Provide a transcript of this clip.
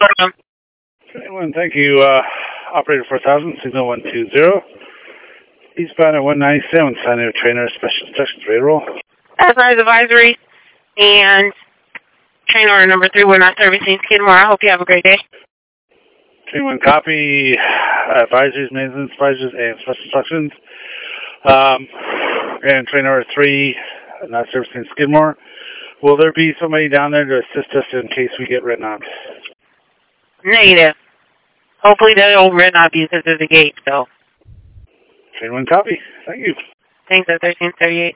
21, thank you. Operator 4000, signal 120. Eastbound at 197, sign of trainer, special instructions, ready to roll. Advisory advisory and train order number 3, we're not servicing Skidmore. I hope you have a great day. 21, copy. Advisories, maintenance advisories, and special instructions. And train order 3, not servicing Skidmore. Will there be somebody down there to assist us in case we get written out? Negative. Hopefully they don't written out because there's a gate, so. Train 1, copy. Thank you. Thanks at 1338.